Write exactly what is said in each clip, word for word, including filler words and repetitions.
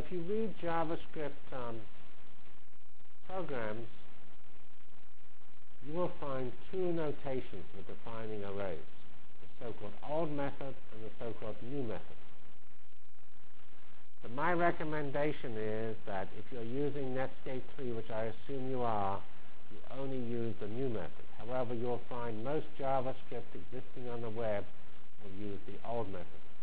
if you read JavaScript um, programs, you will find two notations for defining arrays, the so-called old method and the so-called new method. So my recommendation is that if you're using Netscape three, which I assume you are, you only use the new method. However, you'll find most JavaScript existing on the web will use the old method.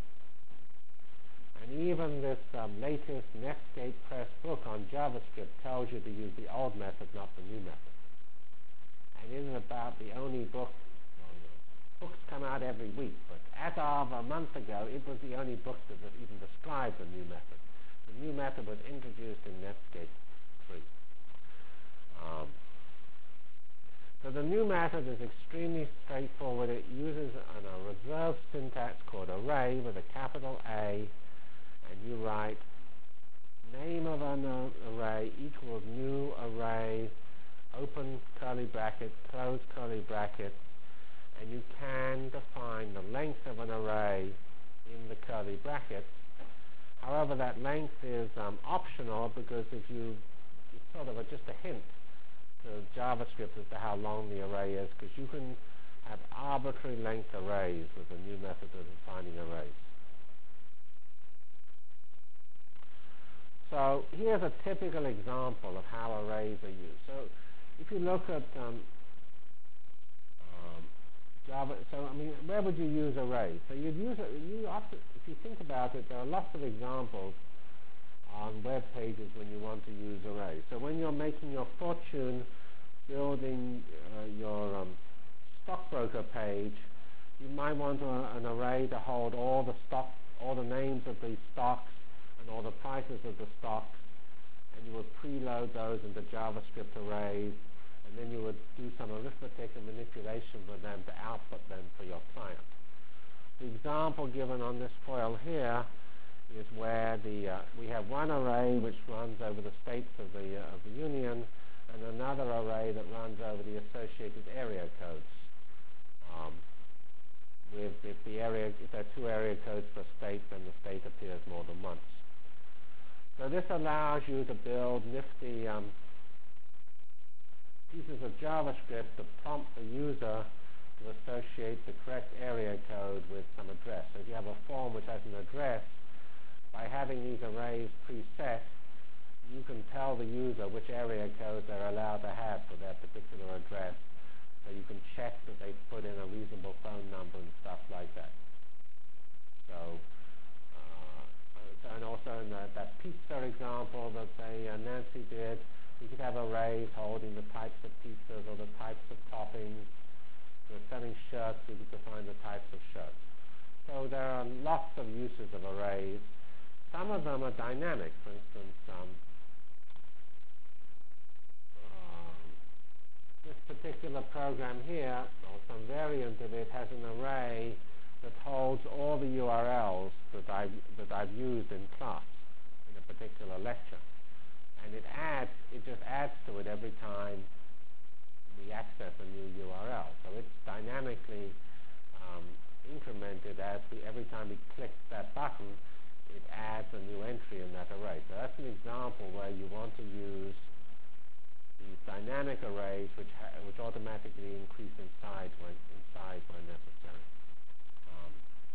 And even this um, latest Netscape Press book on JavaScript tells you to use the old method, not the new method. And it isn't about the only book. Well, you know, books come out every week, but as of a month ago, it was the only book that even described the new method. The new method was introduced in Netscape three. Um, so the new method is extremely straightforward. It uses an, a reserved syntax called array with a capital A, and you write name of an uh, array equals new array, open curly bracket, close curly bracket, and you can define the length of an array in the curly brackets. However, that length is um, optional, because if you, it's sort of a, just a hint to JavaScript as to how long the array is, because you can have arbitrary length arrays with the new method of defining arrays. So here's a typical example of how arrays are used. So if you look at um, um, Java, so I mean, where would you use arrays? So you'd use it. You often, if you think about it, there are lots of examples on web pages when you want to use arrays. So when you're making your fortune building uh, your um, stockbroker page, you might want a, an array to hold all the stock, all the names of the stocks and all the prices of the stocks, and you would preload those into JavaScript arrays, and then you would do some arithmetic and manipulation with them to output them for your client. The example given on this foil here is where the uh, we have one array which runs over the states of the uh, of the Union, and another array that runs over the associated area codes. Um, with if the area if there are two area codes per state, then the state appears more than once. So this allows you to build nifty um, pieces of JavaScript to prompt the user to associate the correct area code with some address. So if you have a form which has an address, by having these arrays preset, you can tell the user which area code they're allowed to have for their particular address. So you can check that they put in a reasonable phone number and stuff like that. So, uh, so and also in the, that pizza example that they, uh, Nancy did, you could have arrays holding the types of pizzas or the types of toppings. If you're selling shirts, you could define the types of shirts. So there are lots of uses of arrays. Some of them are dynamic. For instance, um, um, this particular program here, or some variant of it, has an array that holds all the U R Ls that I've, that I've used in class in a particular lecture. And it adds, it just adds to it every time we access a new U R L. So it's dynamically um, incremented as we, every time we click that button, it adds a new entry in that array. So that's an example where you want to use these dynamic arrays which, ha which automatically increase in size when, in size when necessary. Um,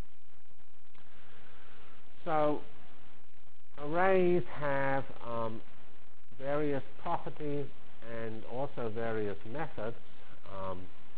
so arrays have um, various properties and also various methods. Um,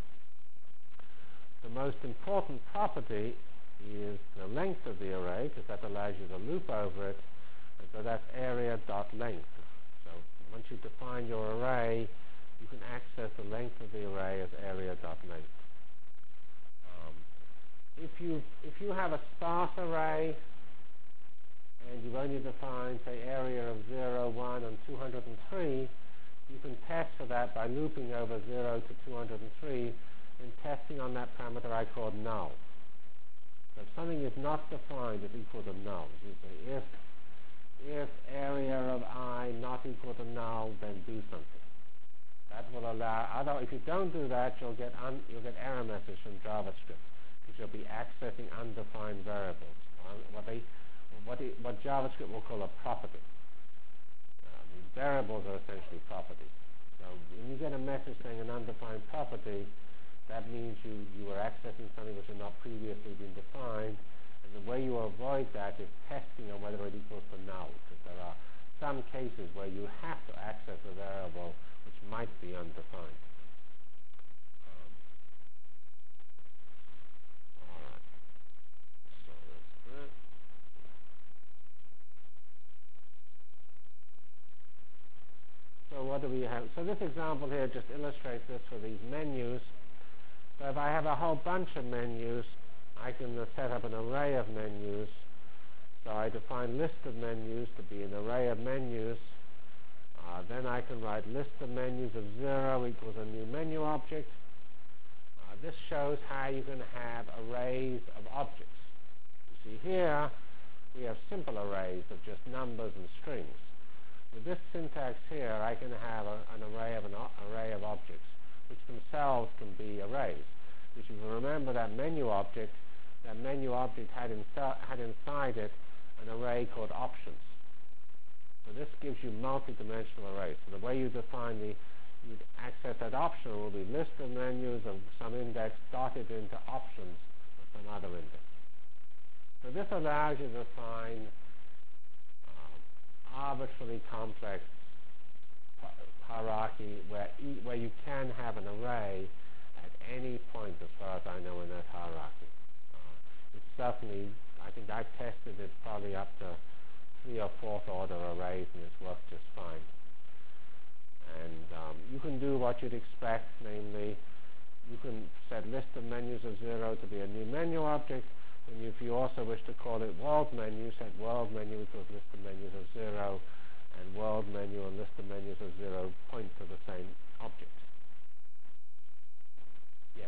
the most important property is the length of the array, because that allows you to loop over it, and so that's area.length. So once you define your array, you can access the length of the array as area.length. Um, if you if you have a sparse array and you've only defined, say, area of zero, one, and two hundred three, you can test for that by looping over zero to two hundred three and testing on that parameter I called null. So if something is not defined, it's equal to null. You say if if area of I not equal to null, then do something. That will allow. Although if you don't do that, you'll get un, you'll get error messages from JavaScript, because you'll be accessing undefined variables. What they what, it, what JavaScript will call a property. variables are essentially properties. So when you get a message saying an undefined property, that means you, you are accessing something which had not previously been defined, and the way you avoid that is testing on whether it equals to null, because there are some cases where you have to access a variable which might be undefined. Um, all right. So that's that. So what do we have? So this example here just illustrates this for these menus. So if I have a whole bunch of menus, I can uh, set up an array of menus. So I define list of menus to be an array of menus. Uh, then I can write list of menus of zero equals a new menu object. Uh, this shows how you can have arrays of objects. You see here, we have simple arrays of just numbers and strings. With this syntax here, I can have a, an array of an array of objects, which themselves can be arrays. If you remember that menu object, that menu object had, insi had inside it an array called options. So this gives you multi-dimensional arrays. So the way you define the, you access that option will be list of menus of some index dotted into options of some other index. So this allows you to define arbitrarily complex hierarchy where, e where you can have an array at any point as far as I know in that hierarchy. Uh, it's certainly, I think I've tested it probably up to three or fourth order arrays and it's worked just fine. And um, you can do what you'd expect, namely you can set list of menus of zero to be a new menu object. And if you also wish to call it world menu, set world menu equals list of menus of zero, and world menu and list of menus of zero point to the same object. Yes.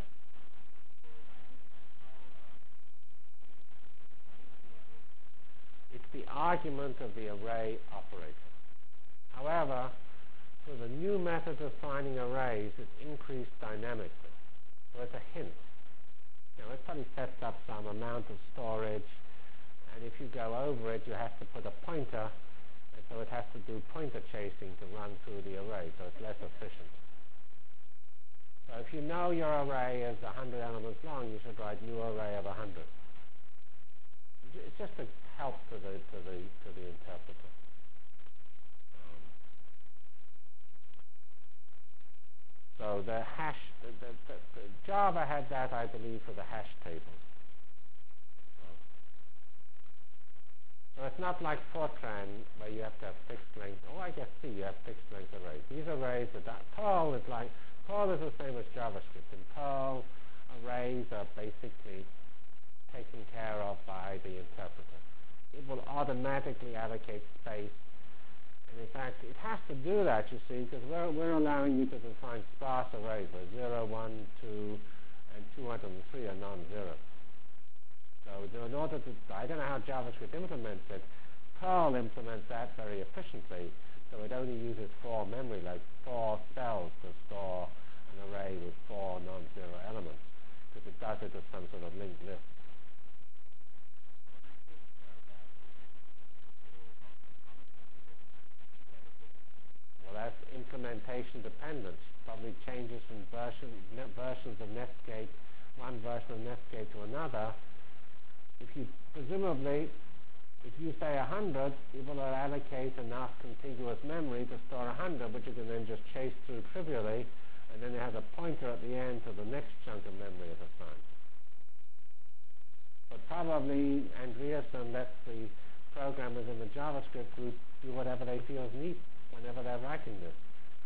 It's the argument of the array operator. However, for the new method of finding arrays, it's increased dynamically. So it's a hint. You know, it probably sets up some amount of storage, and if you go over it, you have to put a pointer, and so it has to do pointer chasing to run through the array, so it's less efficient. So if you know your array is one hundred elements long, you should write new array of one hundred. It's just a help to the to the to the interpreter. So the hash, the, the, the, the Java had that, I believe, for the hash tables. So it's not like Fortran, where you have to have fixed length. Oh, I guess C, you have fixed length arrays. These arrays are that. Perl is like, Perl is the same as JavaScript. In Perl, arrays are basically taken care of by the interpreter. It will automatically allocate space. And in fact, it has to do that, you see, because we're, we're allowing you to define sparse arrays where zero, one, two, and two hundred three are non-zero. So in order to, I don't know how JavaScript implements it, Perl implements that very efficiently, so it only uses four memory, like four cells to store an array with four non-zero elements, because it does it as some sort of linked list. That's implementation dependent. Probably changes from version, versions of Netscape, one version of Netscape to another. If you, presumably, if you say one hundred, it will allocate enough contiguous memory to store one hundred, which you can then just chase through trivially, and then it has a pointer at the end to the next chunk of memory it assigned. But probably Andreessen lets the programmers in the JavaScript group do whatever they feel is neat whenever they're writing this.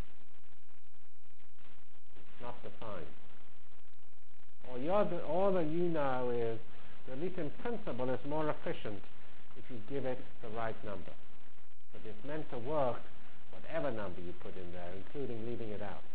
It's not defined. All, you're the, all that you know is, at least in principle, it's more efficient if you give it the right number. But it's meant to work whatever number you put in there, including leaving it out.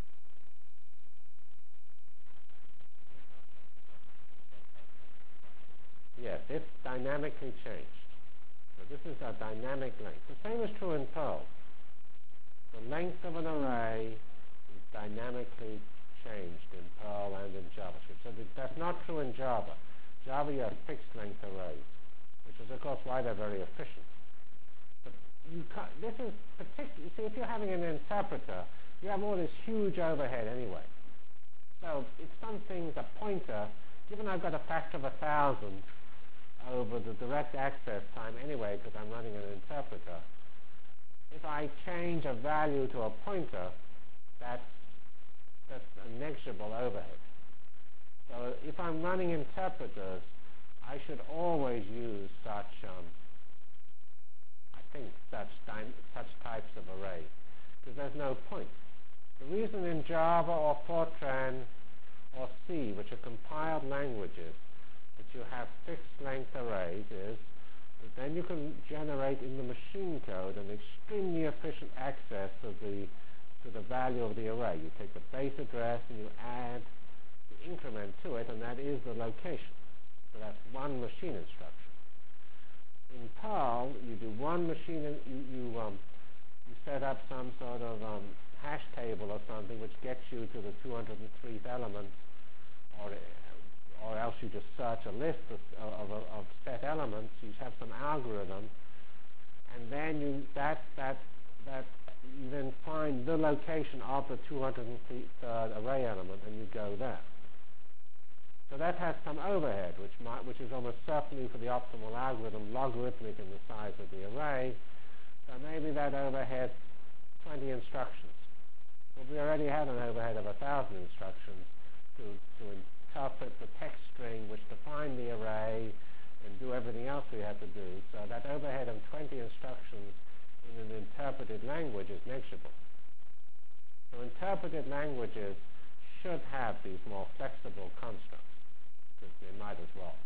Yes, it's dynamically changed. So this is a dynamic length. The same is true in Perl. The length of an array is dynamically changed in Perl and in JavaScript. So th that's not true in Java. Java, you have fixed length arrays, which is, of course, why they're very efficient. But you ca- this is particularly, see, if you're having an interpreter, you have all this huge overhead anyway. So if something's a pointer, given I've got a factor of a thousand over the direct access time anyway, because I'm running an interpreter, if I change a value to a pointer, that's, that's a negligible overhead. So if I'm running interpreters, I should always use such, um, I think, such, dy- such types of arrays, because there's no point. The reason in Java or Fortran or C, which are compiled languages, that you have fixed length arrays is that then you can generate in the machine code an extremely efficient access to the, to the value of the array. You take the base address and you add the increment to it, and that is the location. So that's one machine instruction. In Perl, you do one machine, in, you, you, um, you set up some sort of um, hash table or something which gets you to the two hundred three element, or, or else you just search a list of, of, of, of set elements. You have some algorithm, and then you that that that you then find the location of the two hundred third array element, and you go there. So that has some overhead, which might, which is almost certainly for the optimal algorithm logarithmic in the size of the array. So maybe that overhead twenty instructions. But we already had an overhead of a thousand instructions to, to interpret the text string which defined the array and do everything else we had to do. So that overhead of twenty instructions in an interpreted language is negligible. So interpreted languages should have these more flexible constructs, because they might as well.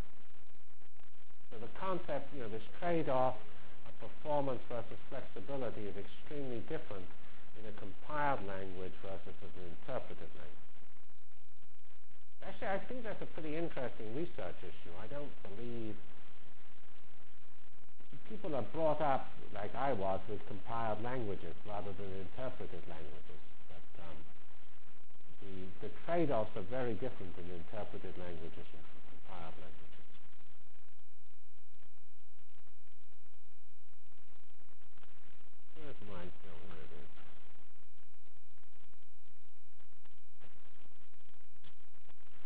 So the concept, you know, this trade-off of performance versus flexibility is extremely different in a compiled language versus an interpreted language. Actually, I think that's a pretty interesting research issue. I don't believe people are brought up, like I was, with compiled languages rather than interpreted languages. But um, the, the trade-offs are very different in interpreted languages and compiled languages.